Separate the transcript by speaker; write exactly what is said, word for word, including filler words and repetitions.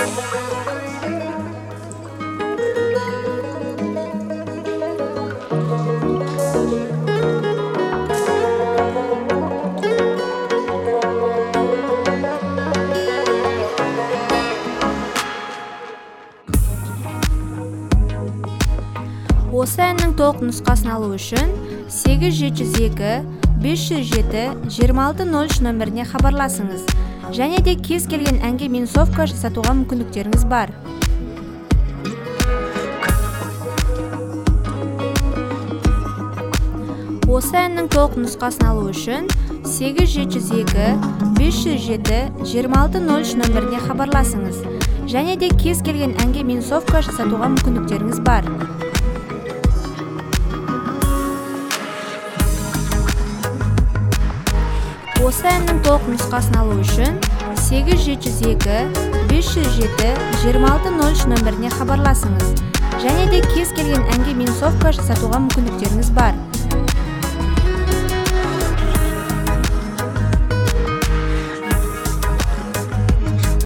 Speaker 1: Осы әннің толық нұсқасын алу үшін сегіз жеті жүз екі бес жүз жеті жиырма алты нөл үш нөміріне хабарласыңыз. Және де кез келген әнге минусовка жасатуға мүмкіндіктеріңіз бар. Осы әннің толық нұсқасын алу үшін сегіз жеті жүз екі бес жүз жеті жиырма алты нөл үш нөміріне хабарласыңыз. Және де кез келген әнге минусовка жасатуға мүмкіндіктеріңіз бар. Осы әннің толық нұсқасын алу үшін сегіз жеті жүз екі бес жүз жеті жиырма алты нөл үш нөміріне хабарласыңыз. Және де кез келген әнге минусовка жасатуға мүмкіндіктеріңіз бар.